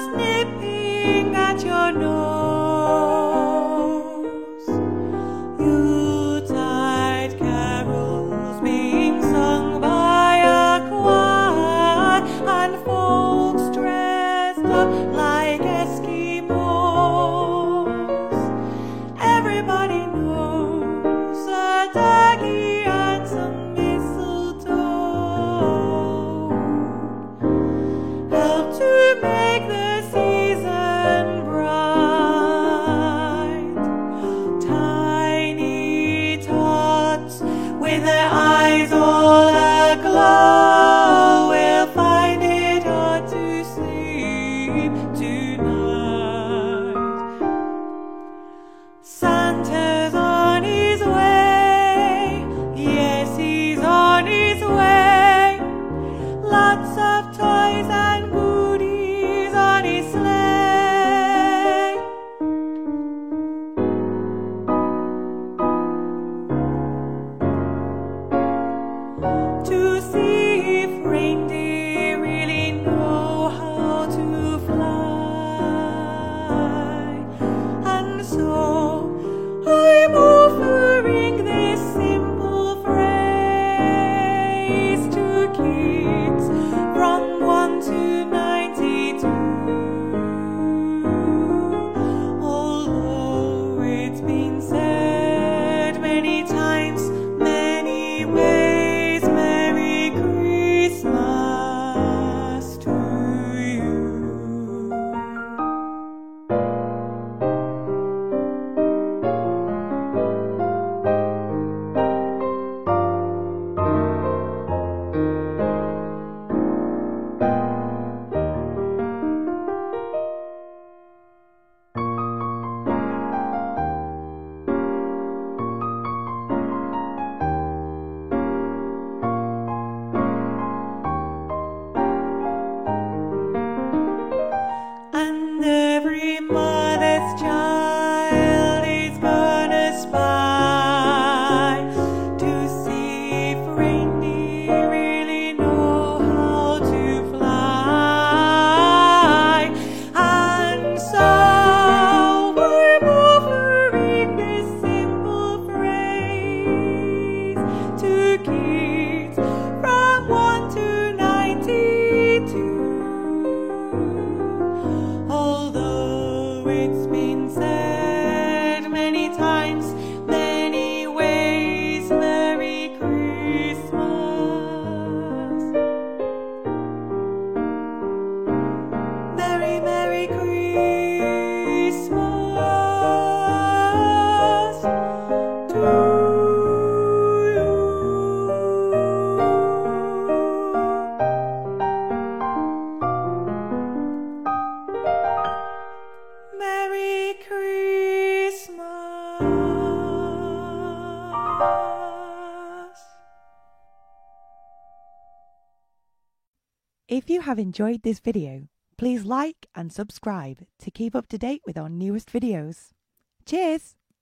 nipping at your nose. Yuletide carols being sung by a choir, and folks dressed up like Eskimos. Everybody knows a turkey and some mistletoe help to make the season bright. Tiny tots with their eyes all aglow will find it hard to sleep tonight. Santa's on his way, yes, he's on his way. Lots of toys and goodies on his sleigh. To see if reindeer really know how to fly. And so I'm offering this simple phrase to kids from 1 to 92. Although it's been said many times, many ways, Merry Christmas to you. And every mother's child is gonna spy to see if reindeer really know how to fly. And so I'm offering this simple phrase to kids from 1 to 92. Although it's been said many times, many ways, Merry Christmas. Merry, Merry Christmas to you. Merry Christmas. If you have enjoyed this video, please like and subscribe to keep up to date with our newest videos. Cheers!